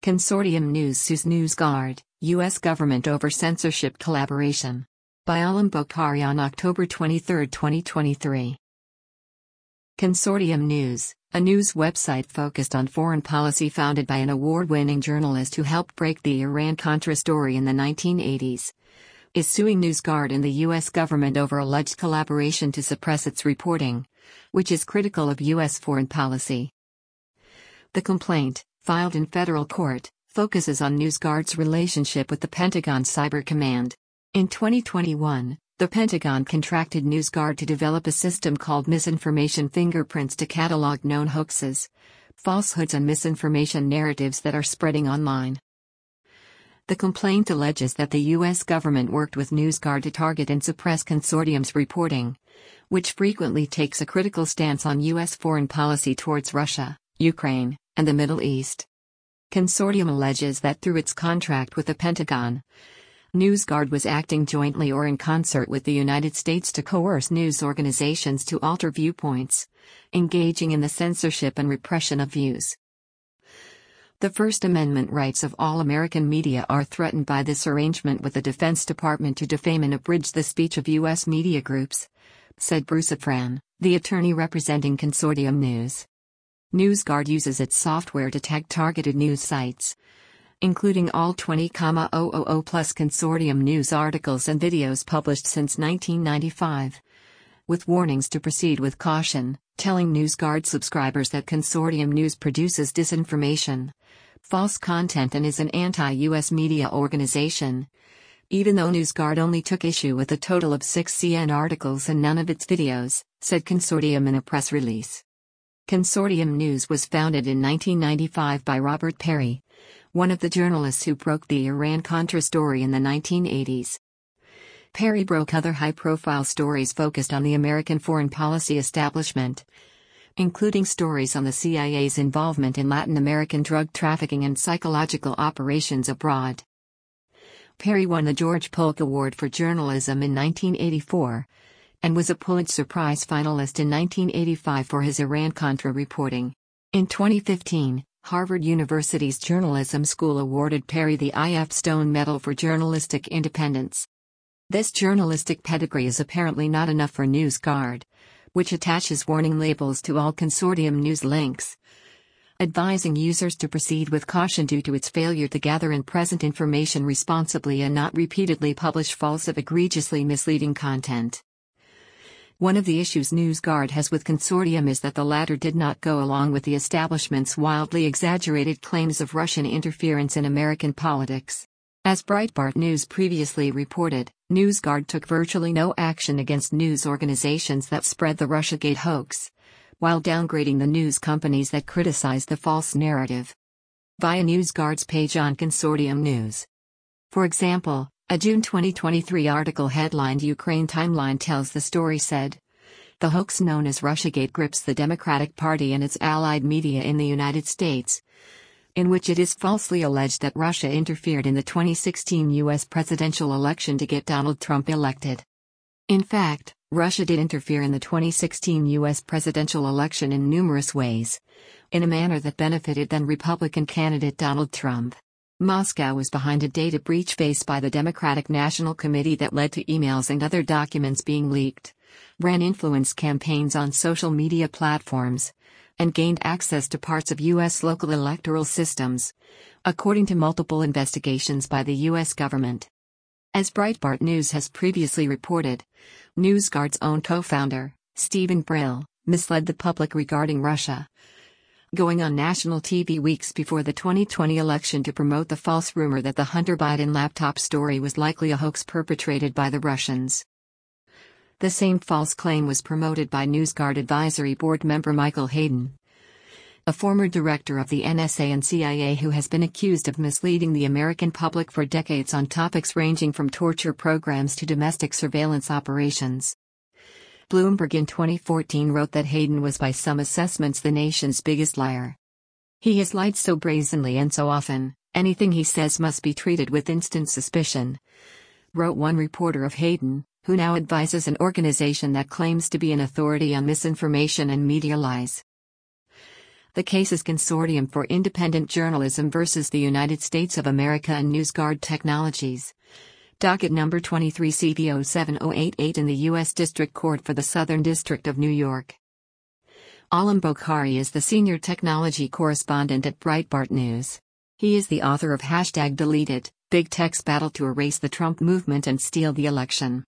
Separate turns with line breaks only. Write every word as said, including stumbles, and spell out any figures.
Consortium News sues NewsGuard, U S government over censorship collaboration. By Alam Bokhari on October twenty-third, twenty twenty-three. Consortium News, a news website focused on foreign policy founded by an award-winning journalist who helped break the Iran-Contra story in the nineteen eighties, is suing NewsGuard and the U S government over alleged collaboration to suppress its reporting, which is critical of U S foreign policy. The complaint, filed in federal court, focuses on NewsGuard's relationship with the Pentagon Cyber Command. In twenty twenty-one, the Pentagon contracted NewsGuard to develop a system called Misinformation Fingerprints to catalog known hoaxes, falsehoods and misinformation narratives that are spreading online. The complaint alleges that the U S government worked with NewsGuard to target and suppress Consortium's reporting, which frequently takes a critical stance on U S foreign policy towards Russia, Ukraine, and the Middle East. Consortium alleges that through its contract with the Pentagon, NewsGuard was acting jointly or in concert with the United States to coerce news organizations to alter viewpoints, engaging in the censorship and repression of views. The First Amendment rights of all American media are threatened by this arrangement with the Defense Department to defame and abridge the speech of U S media groups, said Bruce Afran, the attorney representing Consortium News. NewsGuard uses its software to tag targeted news sites, including all twenty thousand plus Consortium News articles and videos published since nineteen ninety-five, with warnings to proceed with caution, telling NewsGuard subscribers that Consortium News produces disinformation, false content and is an anti-U S media organization, even though NewsGuard only took issue with a total of six C N articles and none of its videos, said Consortium in a press release. Consortium News was founded in nineteen ninety-five by Robert Parry, one of the journalists who broke the Iran-Contra story in the nineteen eighties. Parry broke other high-profile stories focused on the American foreign policy establishment, including stories on the C I A's involvement in Latin American drug trafficking and psychological operations abroad. Parry won the George Polk Award for Journalism in nineteen eighty-four, and was a Pulitzer Prize finalist in nineteen eighty-five for his Iran-Contra reporting. In twenty fifteen, Harvard University's Journalism School awarded Parry the I F Stone Medal for Journalistic Independence. This journalistic pedigree is apparently not enough for NewsGuard, which attaches warning labels to all Consortium News links, advising users to proceed with caution due to its failure to gather and present information responsibly and not repeatedly publish false or egregiously misleading content. One of the issues NewsGuard has with Consortium is that the latter did not go along with the establishment's wildly exaggerated claims of Russian interference in American politics. As Breitbart News previously reported, NewsGuard took virtually no action against news organizations that spread the Russiagate hoax, while downgrading the news companies that criticized the false narrative. Via NewsGuard's page on Consortium News. For example, a June twenty twenty-three article headlined Ukraine Timeline tells the story said, "The hoax known as Russiagate grips the Democratic Party and its allied media in the United States, in which it is falsely alleged that Russia interfered in the twenty sixteen U S presidential election to get Donald Trump elected. In fact, Russia did interfere in the twenty sixteen U S presidential election in numerous ways, in a manner that benefited then Republican candidate Donald Trump. Moscow was behind a data breach faced by the Democratic National Committee that led to emails and other documents being leaked, ran influence campaigns on social media platforms, and gained access to parts of U S local electoral systems, according to multiple investigations by the U S government." As Breitbart News has previously reported, NewsGuard's own co-founder, Stephen Brill, misled the public regarding Russia, going on national T V weeks before the twenty twenty election to promote the false rumor that the Hunter Biden laptop story was likely a hoax perpetrated by the Russians. The same false claim was promoted by NewsGuard advisory board member Michael Hayden, a former director of the N S A and C I A who has been accused of misleading the American public for decades on topics ranging from torture programs to domestic surveillance operations. Bloomberg in twenty fourteen wrote that Hayden was by some assessments the nation's biggest liar. "He has lied so brazenly and so often, anything he says must be treated with instant suspicion," wrote one reporter of Hayden, who now advises an organization that claims to be an authority on misinformation and media lies. The case is Consortium for Independent Journalism versus the United States of America and NewsGuard Technologies. Docket number twenty-three C V zero seven zero eight eight in the U S District Court for the Southern District of New York. Alam Bokhari is the senior technology correspondent at Breitbart News. He is the author of Hashtag Deleted, Big Tech's Battle to Erase the Trump Movement and Steal the Election.